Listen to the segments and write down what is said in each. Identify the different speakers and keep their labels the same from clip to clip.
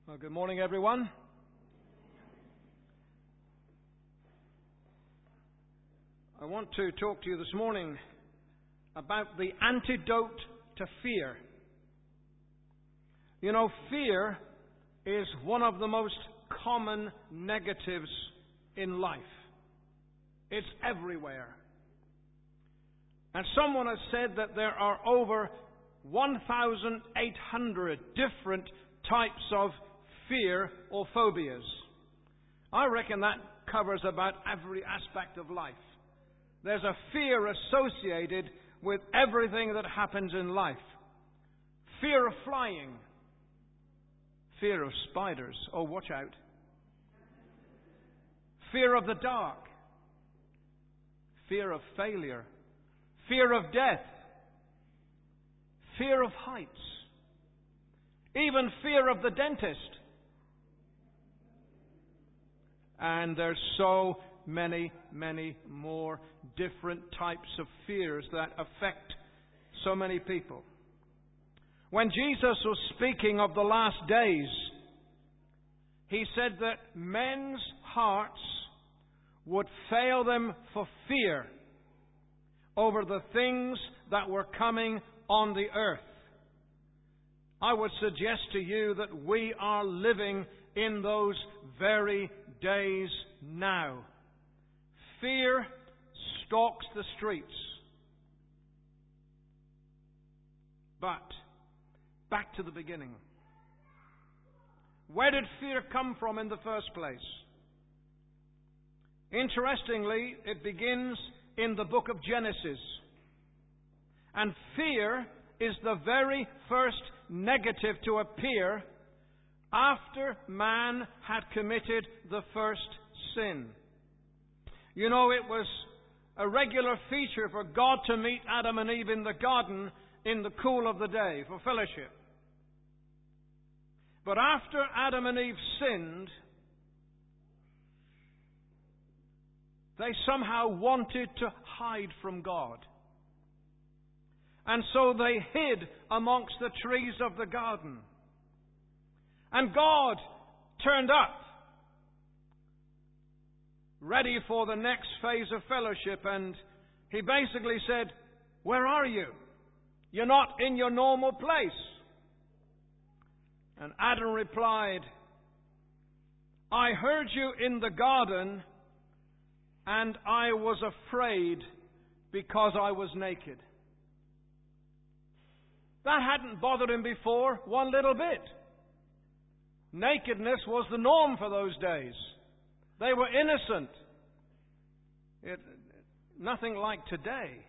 Speaker 1: Well, good morning, everyone. I want to talk to you this morning about the antidote to fear. You know, fear is one of the most common negatives in life. It's everywhere. And someone has said that there are over 1,800 different types of fear or phobias. I reckon that covers about every aspect of life. There's a fear associated with everything that happens in life. Fear of flying. Fear of spiders. Oh, watch out. Fear of the dark. Fear of failure. Fear of death. Fear of heights. Even fear of the dentist. And there's so many more different types of fears that affect so many people. When Jesus was speaking of the last days, He said that men's hearts would fail them for fear over the things that were coming on the earth. I would suggest to you that we are living in those very days now. Fear stalks the streets. But, back to the beginning. Where did fear come from in the first place? Interestingly, it begins in the book of Genesis. And fear is the very first negative to appear after man had committed the first sin. You know, it was a regular feature for God to meet Adam and Eve in the garden in the cool of the day for fellowship. But after Adam and Eve sinned, they somehow wanted to hide from God. And so they hid amongst the trees of the garden. And God turned up, ready for the next phase of fellowship, and He basically said, "Where are you? You're not in your normal place." And Adam replied, "I heard you in the garden, and I was afraid because I was naked." That hadn't bothered him before one little bit. Nakedness was the norm for those days. They were innocent. Nothing like today.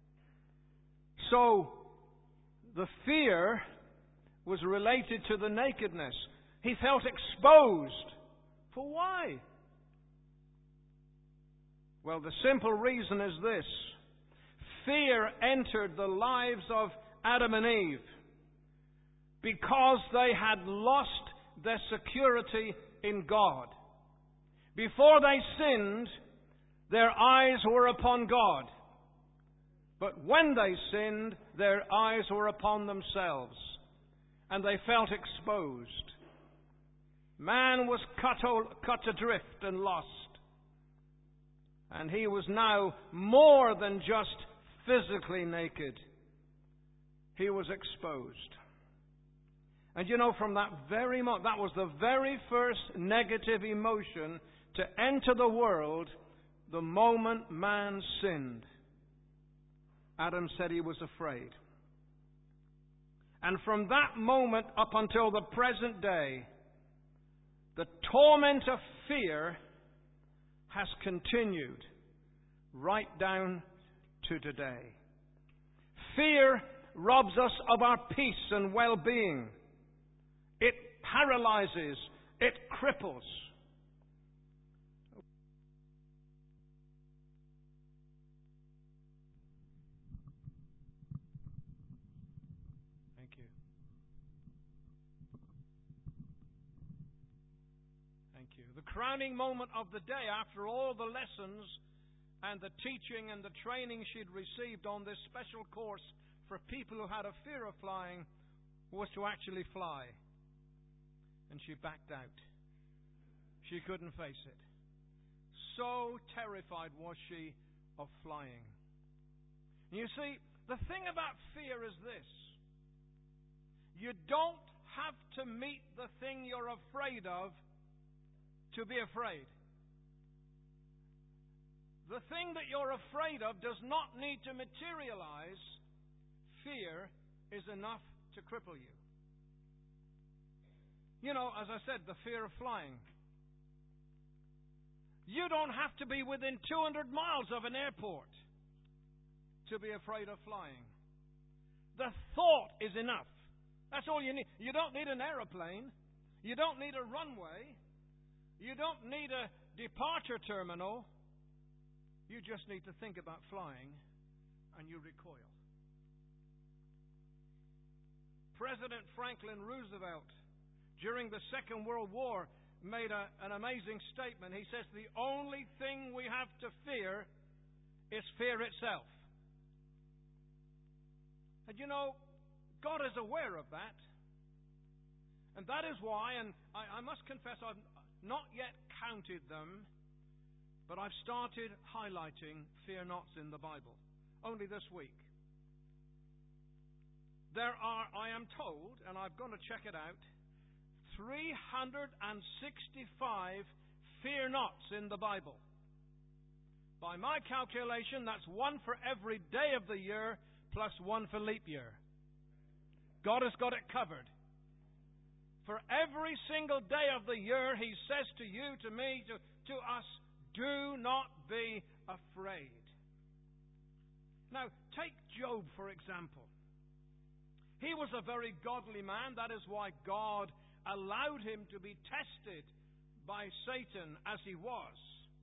Speaker 1: So, the fear was related to the nakedness. He felt exposed. For why? Well, the simple reason is this. Fear entered the lives of Adam and Eve because they had lost their security in God. Before they sinned, their eyes were upon God. But when they sinned, their eyes were upon themselves, and they felt exposed. Man was cut adrift and lost. And he was now more than just physically naked. He was exposed. And you know, from that very moment, that was the very first negative emotion to enter the world the moment man sinned. Adam said he was afraid. And from that moment up until the present day, the torment of fear has continued right down to today. Fear robs us of our peace and well-being. It paralyzes. It cripples. Thank you. Thank you. The crowning moment of the day, after all the lessons and the teaching and the training she'd received on this special course for people who had a fear of flying, was to actually fly. and she backed out. She couldn't face it. So terrified was she of flying. You see, the thing about fear is this. You don't have to meet the thing you're afraid of to be afraid. The thing that you're afraid of does not need to materialize. Fear is enough to cripple you. You know, as I said, the fear of flying. You don't have to be within 200 miles of an airport to be afraid of flying. The thought is enough. That's all you need. You don't need an aeroplane. You don't need a runway. You don't need a departure terminal. You just need to think about flying and you recoil. President Franklin Roosevelt, during the Second World War, made an amazing statement. He says, the only thing we have to fear is fear itself. And you know, God is aware of that. And that is why, and I must confess I've not yet counted them, but I've started highlighting fear nots in the Bible. Only this week. There are, I am told, and I've gone to check it out, 365 fear nots in the Bible. By my calculation, that's one for every day of the year, plus one for leap year. God has got it covered. For every single day of the year, He says to you, to me, to us, do not be afraid. Now, take Job, for example. He was a very godly man. That is why God allowed him to be tested by Satan as he was.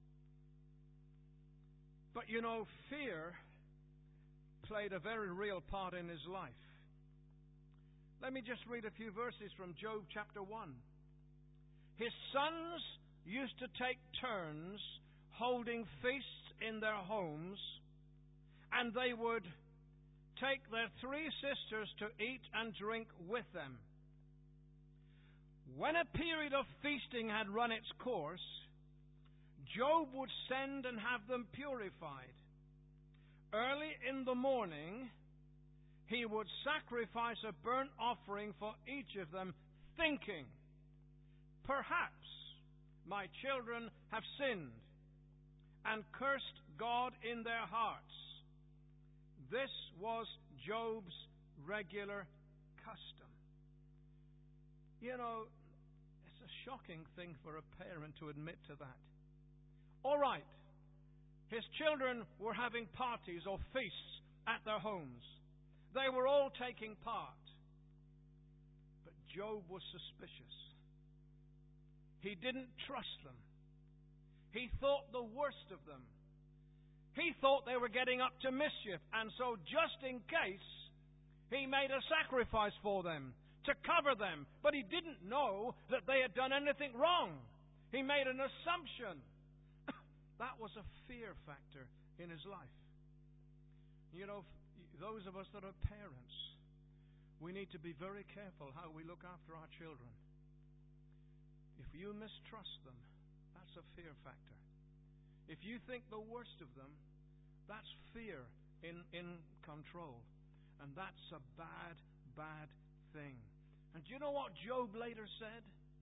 Speaker 1: But you know, fear played a very real part in his life. Let me just read a few verses from Job chapter 1. His sons used to take turns holding feasts in their homes, and they would take their 3 sisters to eat and drink with them. When a period of feasting had run its course, Job would send and have them purified. Early in the morning, he would sacrifice a burnt offering for each of them, thinking, perhaps my children have sinned and cursed God in their hearts. This was Job's regular custom. You know, it's a shocking thing for a parent to admit to that. All right, his children were having parties or feasts at their homes. They were all taking part. But Job was suspicious. He didn't trust them. He thought the worst of them. He thought they were getting up to mischief, and so just in case, he made a sacrifice for them to cover them. But he didn't know that they had done anything wrong. He made an assumption. That was a fear factor in his life. You know, those of us that are parents, we need to be very careful how we look after our children. If you mistrust them, that's a fear factor. If you think the worst of them, that's fear in control. And that's a bad, bad thing. And do you know what Job later said?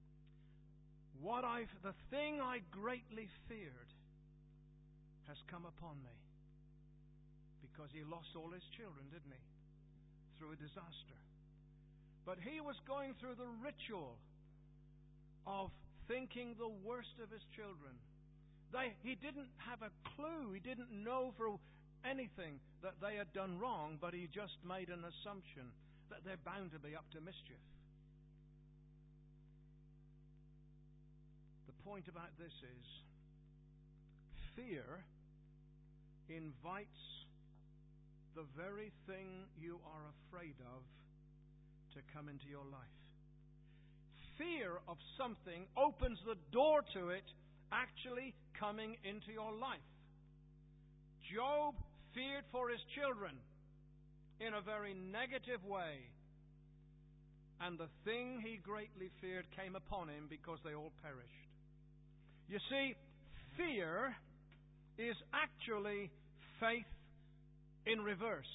Speaker 1: The thing I greatly feared has come upon me. Because he lost all his children, didn't he? Through a disaster. But he was going through the ritual of thinking the worst of his children. He didn't have a clue. He didn't know for anything that they had done wrong, but he just made an assumption that they're bound to be up to mischief. The point about this is, fear invites the very thing you are afraid of to come into your life. Fear of something opens the door to it actually coming into your life. Job feared for his children in a very negative way. and the thing he greatly feared came upon him because they all perished. You see, fear is actually faith in reverse.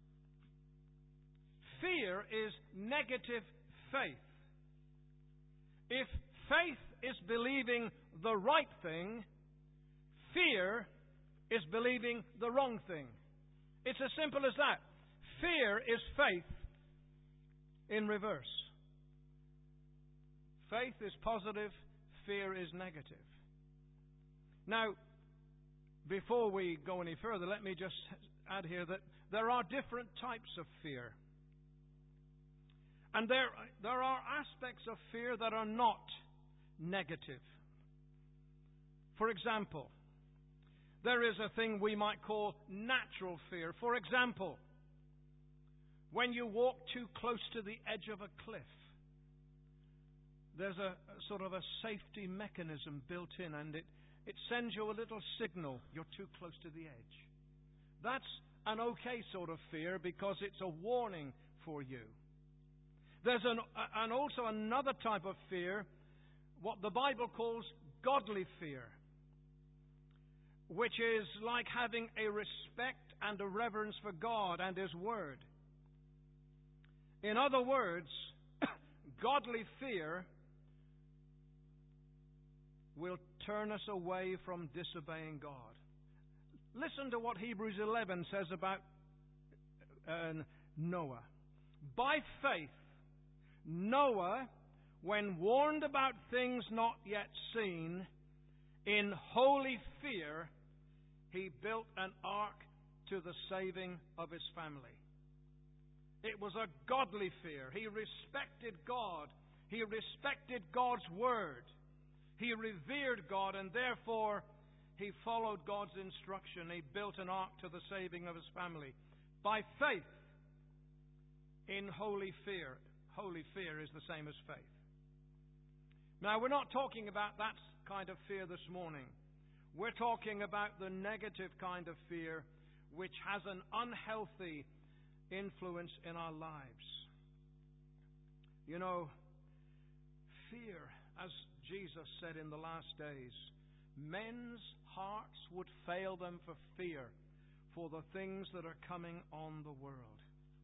Speaker 1: Fear is negative faith. If faith is believing the right thing, fear is believing the wrong thing. It's as simple as that. Fear is faith in reverse. Faith is positive, fear is negative. Now, before we go any further, let me just add here that there are different types of fear. And there are aspects of fear that are not negative. For example, there is a thing we might call natural fear. For example, when you walk too close to the edge of a cliff, there's a sort of a safety mechanism built in, and it sends you a little signal, you're too close to the edge. That's an okay sort of fear because it's a warning for you. There's also another type of fear, what the Bible calls godly fear, which is like having a respect and a reverence for God and His Word. In other words, godly fear will turn us away from disobeying God. Listen to what Hebrews 11 says about Noah. By faith, Noah, when warned about things not yet seen, in holy fear, he built an ark to the saving of his family. It was a godly fear. He respected God. He respected God's Word. He revered God, and therefore he followed God's instruction. He built an ark to the saving of his family. By faith, in holy fear. Holy fear is the same as faith. Now, we're not talking about that kind of fear this morning. We're talking about the negative kind of fear which has an unhealthy influence in our lives. You know, fear, as Jesus said in the last days, men's hearts would fail them for fear for the things that are coming on the world.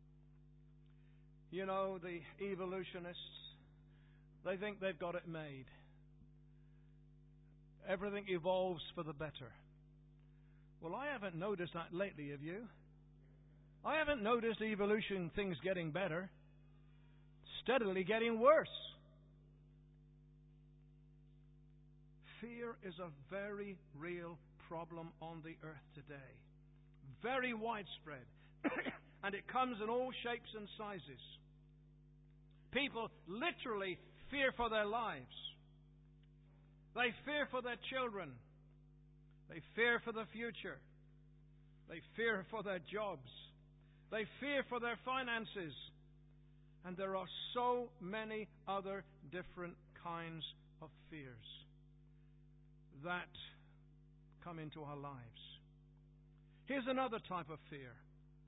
Speaker 1: You know, the evolutionists, they think they've got it made. Everything evolves for the better. Well, I haven't noticed that lately, have you? I haven't noticed evolution things getting better. Steadily getting worse. Fear is a very real problem on the earth today. Very widespread. And it comes in all shapes and sizes. People literally fear for their lives. They fear for their children. They fear for the future. They fear for their jobs. They fear for their finances. And there are so many other different kinds of fears that come into our lives. Here's another type of fear.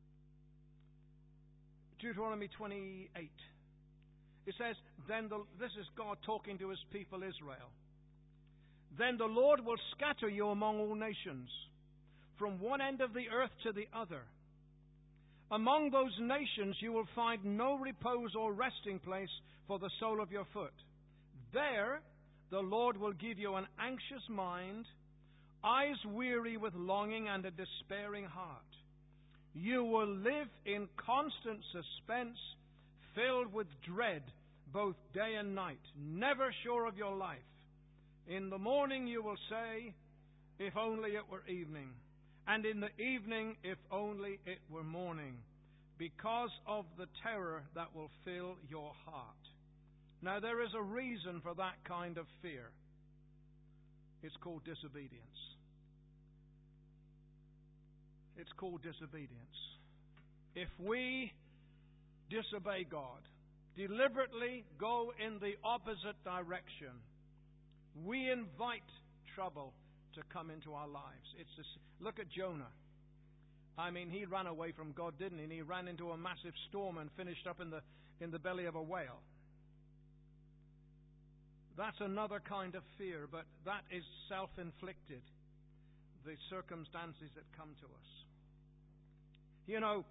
Speaker 1: Deuteronomy 28. It says, this is God talking to His people Israel. Then the Lord will scatter you among all nations, from one end of the earth to the other. Among those nations you will find no repose or resting place for the sole of your foot. There the Lord will give you an anxious mind, eyes weary with longing, and a despairing heart. You will live in constant suspense, filled with dread, both day and night, never sure of your life. In the morning you will say, if only it were evening, and in the evening, if only it were morning, because of the terror that will fill your heart. Now, there is a reason for that kind of fear. It's called disobedience. It's called disobedience. If we disobey God, deliberately go in the opposite direction, we invite trouble to come into our lives. Look at Jonah. I mean, he ran away from God, didn't he? And he ran into a massive storm and finished up in the belly of a whale. That's another kind of fear, but that is self-inflicted, the circumstances that come to us. You know,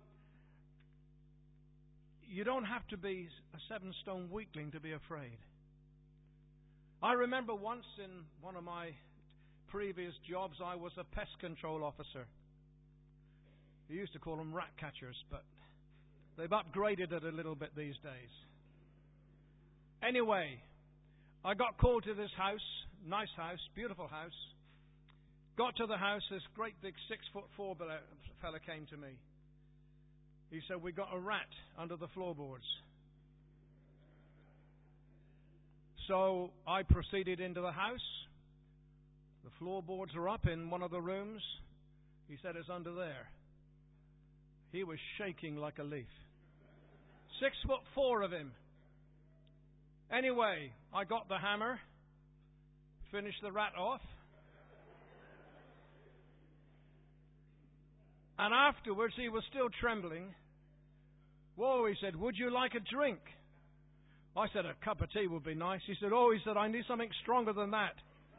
Speaker 1: you don't have to be a 7-stone weakling to be afraid. I remember once in one of my previous jobs, I was a pest control officer. We used to call them rat catchers, but they've upgraded it a little bit these days. Anyway, I got called to this house, nice house, beautiful house. Got to the house, this great big 6'4" fella came to me. He said, "We got a rat under the floorboards." So I proceeded into the house. The floorboards are up in one of the rooms. He said, "It's under there." He was shaking like a leaf. 6'4" of him. Anyway, I got the hammer, finished the rat off. And afterwards, he was still trembling. Whoa, he said, "Would you like a drink?" I said, "A cup of tea would be nice." He said, "Oh," he said, "I need something stronger than that."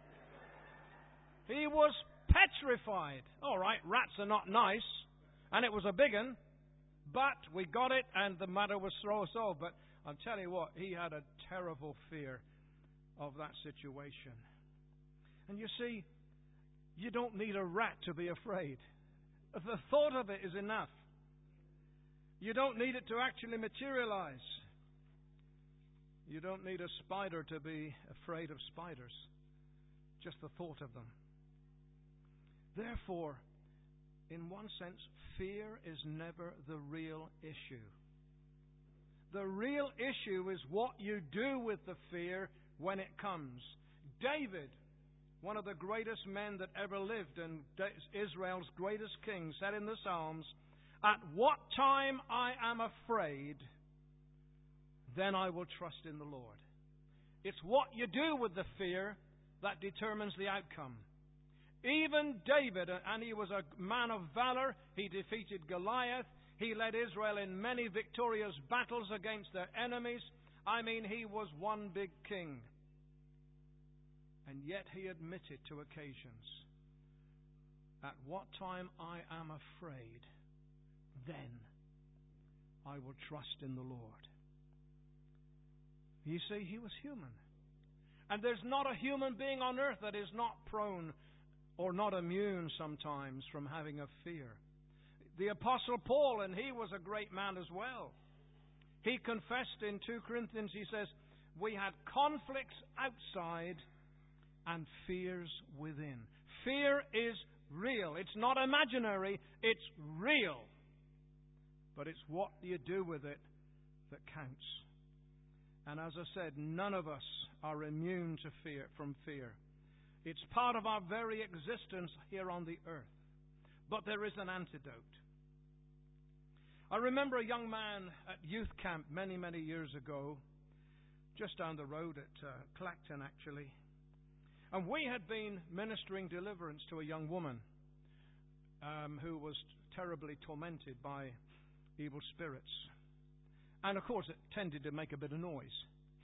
Speaker 1: He was petrified. All right, rats are not nice. And it was a big one. But we got it, and the matter was solved. But I'll tell you what, he had a terrible fear of that situation. And you see, you don't need a rat to be afraid. The thought of it is enough. You don't need it to actually materialize. You don't need a spider to be afraid of spiders. Just the thought of them. Therefore, in one sense, fear is never the real issue. The real issue is what you do with the fear when it comes. David, one of the greatest men that ever lived and Israel's greatest king, said in the Psalms, "At what time I am afraid, then I will trust in the Lord." It's what you do with the fear that determines the outcome. Even David, and he was a man of valor, he defeated Goliath, he led Israel in many victorious battles against their enemies. I mean, he was one big king. And yet he admitted to occasions, "At what time I am afraid, then I will trust in the Lord." You see, he was human. And there's not a human being on earth that is not prone or not immune sometimes from having a fear. The Apostle Paul, and he was a great man as well. He confessed in 2 Corinthians, he says, "We had conflicts outside and fears within." Fear is real. It's not imaginary. It's real. But it's what you do with it that counts. And as I said, none of us are immune to from fear. It's part of our very existence here on the earth. But there is an antidote. I remember a young man at youth camp many, many years ago, just down the road at Clacton, actually. And we had been ministering deliverance to a young woman who was terribly tormented by evil spirits. And of course, it tended to make a bit of noise.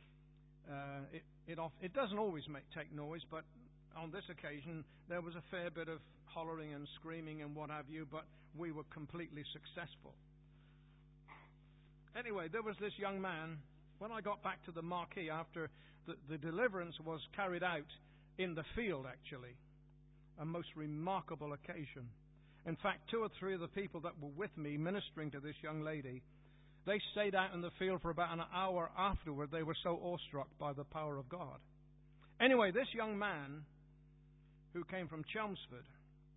Speaker 1: It doesn't always take noise, but on this occasion, there was a fair bit of hollering and screaming and what have you, but we were completely successful. Anyway, there was this young man. When I got back to the marquee after the deliverance was carried out in the field, actually, a most remarkable occasion. In fact, 2 or 3 of the people that were with me ministering to this young lady, they stayed out in the field for about an hour afterward. They were so awestruck by the power of God. Anyway, this young man who came from Chelmsford,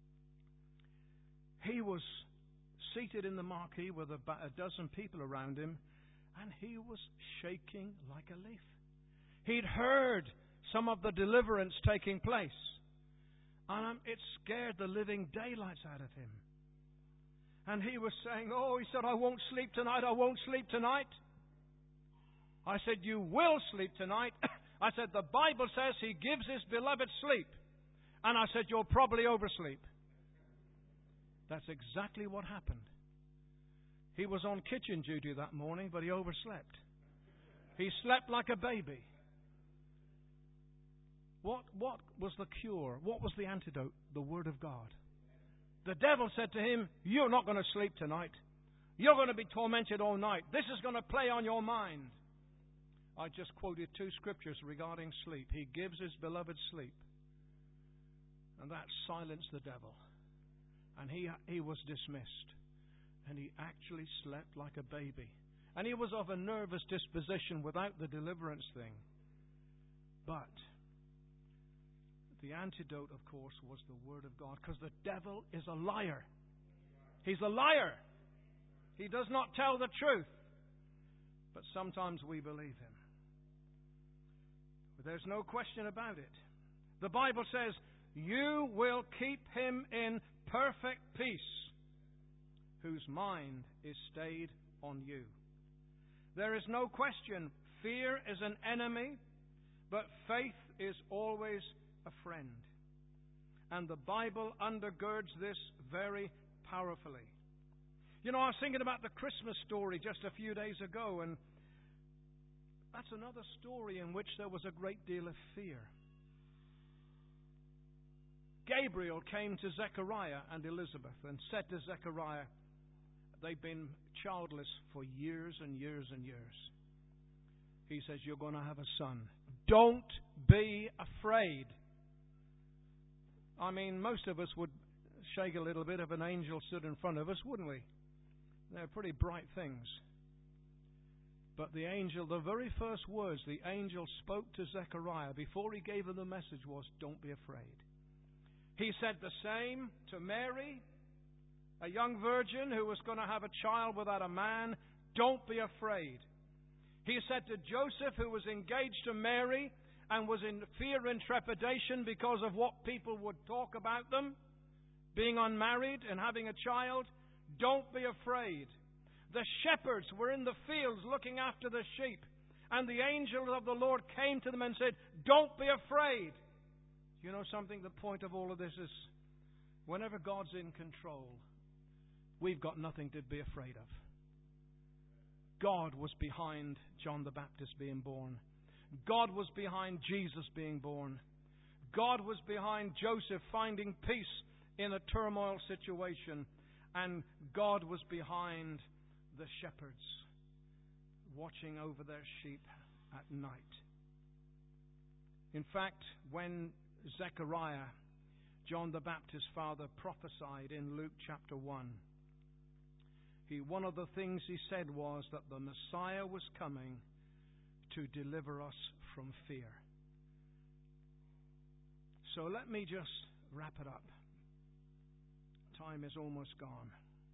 Speaker 1: he was seated in the marquee with about a dozen people around him, and he was shaking like a leaf. He'd heard some of the deliverance taking place, and it scared the living daylights out of him. And he was saying, "Oh," he said, "I won't sleep tonight, I won't sleep tonight." I said, "You will sleep tonight." I said, "The Bible says He gives His beloved sleep." And I said, "You'll probably oversleep." That's exactly what happened. He was on kitchen duty that morning, but he overslept. He slept like a baby. What was the cure? What was the antidote? The Word of God. The devil said to him, you're not going to sleep tonight. You're going to be tormented all night. This is going to play on your mind. I just quoted 2 scriptures regarding sleep. He gives his beloved sleep. And that silenced the devil. And he was dismissed. And he actually slept like a baby. And he was of a nervous disposition without the deliverance thing. But the antidote, of course, was the Word of God. Because the devil is a liar. He's a liar. He does not tell the truth. But sometimes we believe him. But there's no question about it. The Bible says, you will keep him in perfect peace, whose mind is stayed on you. There is no question, fear is an enemy, but faith is always a friend. And the Bible undergirds this very powerfully. You know, I was thinking about the Christmas story just a few days ago, and that's another story in which there was a great deal of fear. Gabriel came to Zechariah and Elizabeth and said to Zechariah, they've been childless for years and years and years. He says, you're going to have a son. Don't be afraid. I mean, most of us would shake a little bit if an angel stood in front of us, wouldn't we? They're pretty bright things. But the angel, the very first words the angel spoke to Zechariah before he gave him the message was, don't be afraid. He said the same to Mary, a young virgin who was going to have a child without a man. Don't be afraid. He said to Joseph, who was engaged to Mary and was in fear and trepidation because of what people would talk about them, being unmarried and having a child, don't be afraid. The shepherds were in the fields looking after the sheep, and the angel of the Lord came to them and said, don't be afraid. You know something? The point of all of this is, whenever God's in control, we've got nothing to be afraid of. God was behind John the Baptist being born. God was behind Jesus being born. God was behind Joseph finding peace in a turmoil situation. And God was behind the shepherds watching over their sheep at night. In fact, when Zechariah, John the Baptist's father, prophesied in Luke chapter 1, one of the things he said was that the Messiah was coming to deliver us from fear. So let me just wrap it up. Time is almost gone.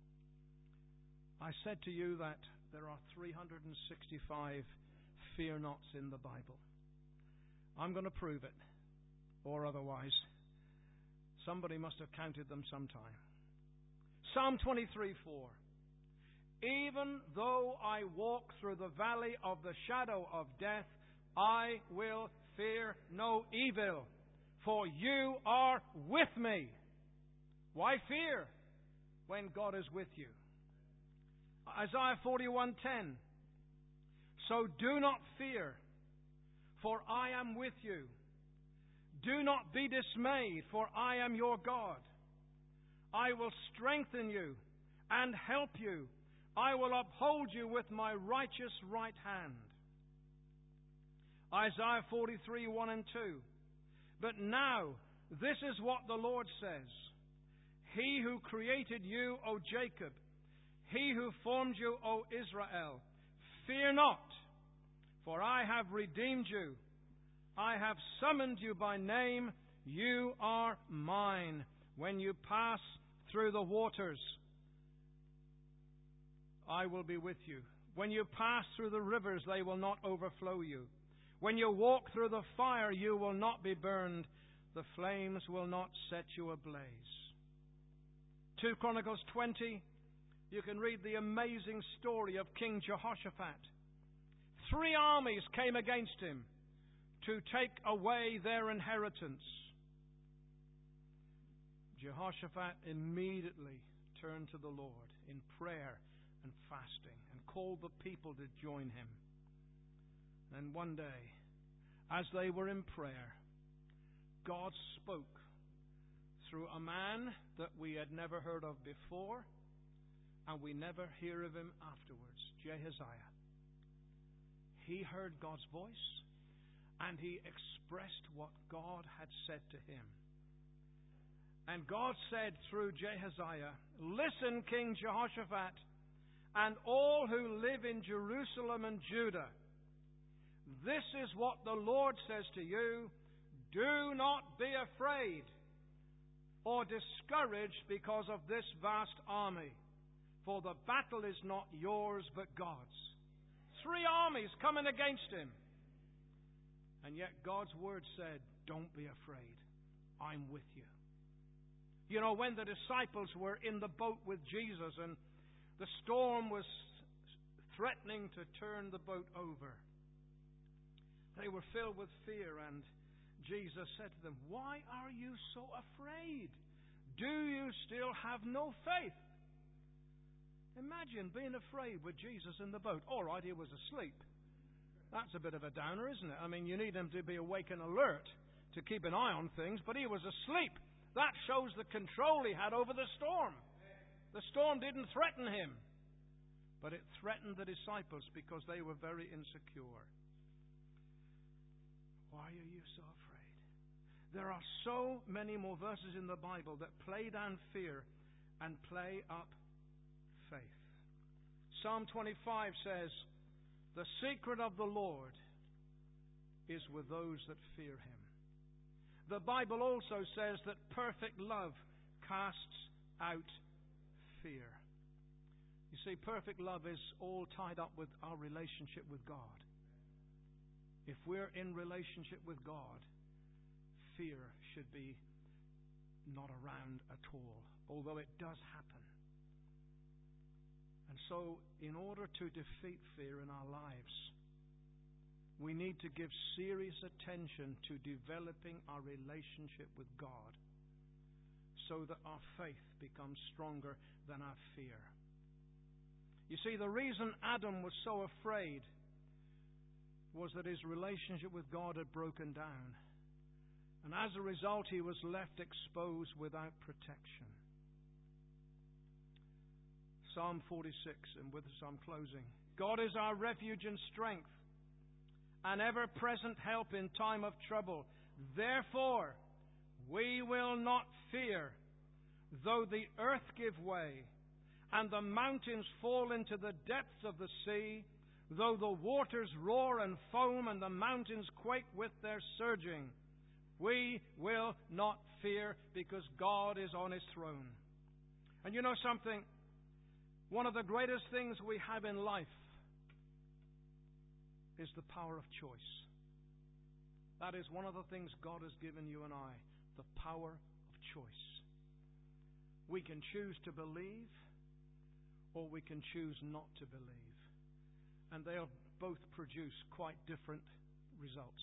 Speaker 1: I said to you that there are 365 fear nots in the Bible. I'm going to prove it, or otherwise. Somebody must have counted them sometime. Psalm 23:4. Even though I walk through the valley of the shadow of death, I will fear no evil, for you are with me. Why fear when God is with you? Isaiah 41:10. So do not fear, for I am with you. Do not be dismayed, for I am your God. I will strengthen you and help you. I will uphold you with my righteous right hand. Isaiah 43:1 and 2. But now, this is what the Lord says. He who created you, O Jacob, he who formed you, O Israel, fear not, for I have redeemed you. I have summoned you by name. You are mine. When you pass through the waters, I will be with you. When you pass through the rivers, they will not overflow you. When you walk through the fire, you will not be burned. The flames will not set you ablaze. 2 Chronicles 20, you can read the amazing story of King Jehoshaphat. 3 armies came against him to take away their inheritance. Jehoshaphat immediately turned to the Lord in prayer and fasting and called the people to join him. And one day, as they were in prayer, God spoke through a man that we had never heard of before, and we never hear of him afterwards, Jehaziah. He heard God's voice, and he expressed what God had said to him. And God said through Jehaziah, "Listen, King Jehoshaphat, and all who live in Jerusalem and Judah. This is what the Lord says to you. Do not be afraid or discouraged because of this vast army, for the battle is not yours but God's." 3 armies coming against him. And yet God's word said, "Don't be afraid. I'm with you." You know, when the disciples were in the boat with Jesus and the storm was threatening to turn the boat over, they were filled with fear, and Jesus said to them, "Why are you so afraid? Do you still have no faith?" Imagine being afraid with Jesus in the boat. All right, he was asleep. That's a bit of a downer, isn't it? I mean, you need him to be awake and alert to keep an eye on things, but he was asleep. That shows the control he had over the storm. The storm didn't threaten him, but it threatened the disciples because they were very insecure. Why are you so afraid? There are so many more verses in the Bible that play down fear and play up faith. Psalm 25 says, "The secret of the Lord is with those that fear him." The Bible also says that perfect love casts out fear. You see, perfect love is all tied up with our relationship with God. If we're in relationship with God, fear should be not around at all, although it does happen. And so, in order to defeat fear in our lives, we need to give serious attention to developing our relationship with God so that our faith becomes stronger than our fear. You see, the reason Adam was so afraid was that his relationship with God had broken down. And as a result, he was left exposed without protection. Psalm 46, and with this I'm closing. "God is our refuge and strength, an ever-present help in time of trouble. Therefore, we will not fear, though the earth give way, and the mountains fall into the depths of the sea, though the waters roar and foam, and the mountains quake with their surging. We will not fear, because God is on his throne." And you know something? One of the greatest things we have in life is the power of choice. That is one of the things God has given you and I, the power of choice. We can choose to believe, or we can choose not to believe. And they'll both produce quite different results.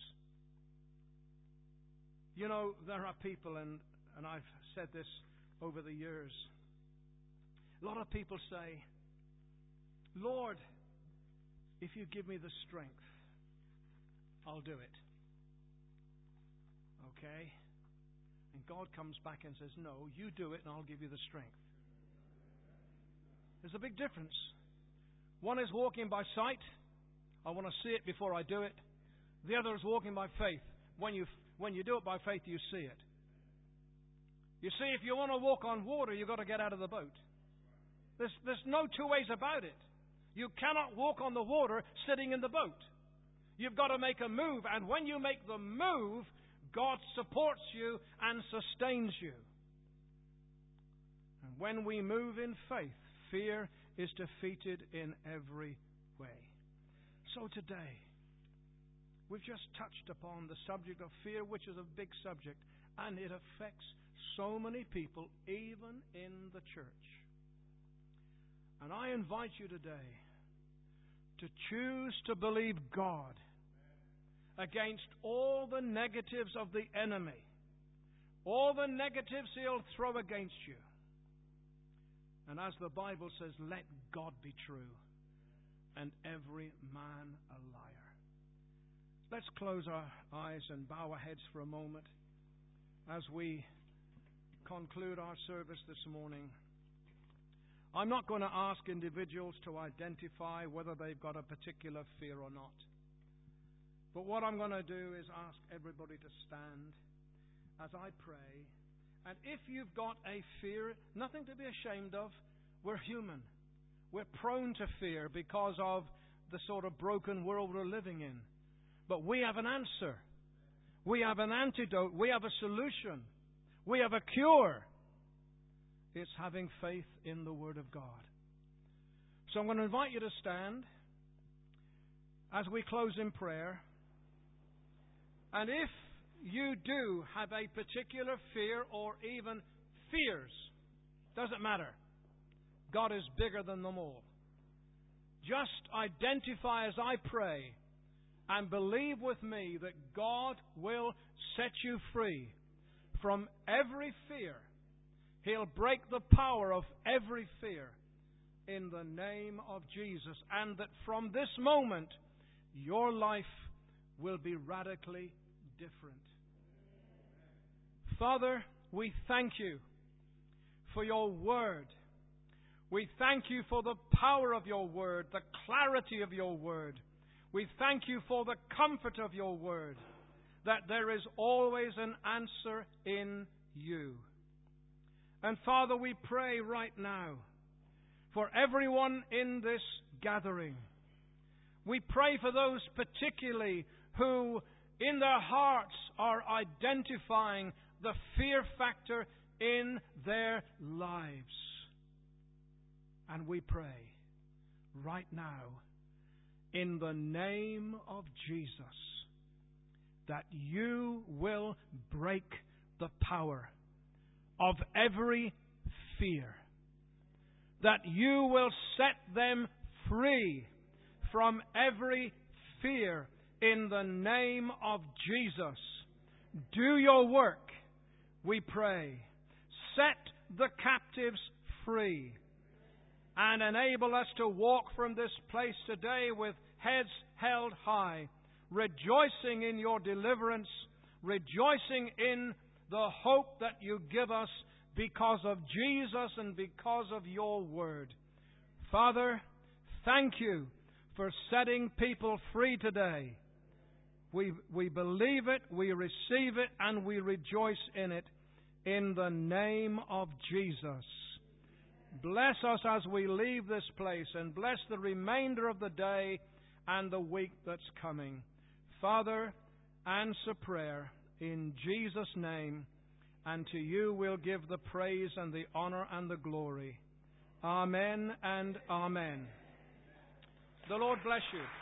Speaker 1: You know, there are people, and I've said this over the years, a lot of people say, "Lord, if you give me the strength, I'll do it." Okay? And God comes back and says, "No, you do it and I'll give you the strength." There's a big difference. One is walking by sight. I want to see it before I do it. The other is walking by faith. When you do it by faith, you see it. You see, if you want to walk on water, you've got to get out of the boat. There's no two ways about it. You cannot walk on the water sitting in the boat. You've got to make a move, and when you make the move, God supports you and sustains you. And when we move in faith, fear is defeated in every way. So today, we've just touched upon the subject of fear, which is a big subject, and it affects so many people, even in the church. And I invite you today to choose to believe God against all the negatives of the enemy, all the negatives he'll throw against you. And as the Bible says, let God be true and every man a liar. Let's close our eyes and bow our heads for a moment. as we conclude our service this morning. I'm not going to ask individuals to identify whether they've got a particular fear or not. But what I'm going to do is ask everybody to stand as I pray. And if you've got a fear, nothing to be ashamed of. We're human. We're prone to fear because of the sort of broken world we're living in. But we have an answer. We have an antidote. We have a solution. We have a cure. It's having faith in the Word of God. So I'm going to invite you to stand as we close in prayer. And if you do have a particular fear or even fears, doesn't matter. God is bigger than them all. Just identify as I pray and believe with me that God will set you free from every fear. He'll break the power of every fear in the name of Jesus. And that from this moment, your life will be radically different. Father, we thank you for your word. We thank you for the power of your word, the clarity of your word. We thank you for the comfort of your word, that there is always an answer in you. And Father, we pray right now for everyone in this gathering. We pray for those particularly who in their hearts are identifying the fear factor in their lives. And we pray right now in the name of Jesus that you will break the power of every fear, that you will set them free from every fear in the name of Jesus. Do your work, we pray. Set the captives free and enable us to walk from this place today with heads held high, rejoicing in your deliverance, rejoicing in the hope that you give us because of Jesus and because of your word. Father, thank you for setting people free today. We believe it, we receive it, and we rejoice in it in the name of Jesus. Bless us as we leave this place and bless the remainder of the day and the week that's coming. Father, answer prayer in Jesus' name, and to you we'll give the praise and the honor and the glory. Amen and amen. The Lord bless you.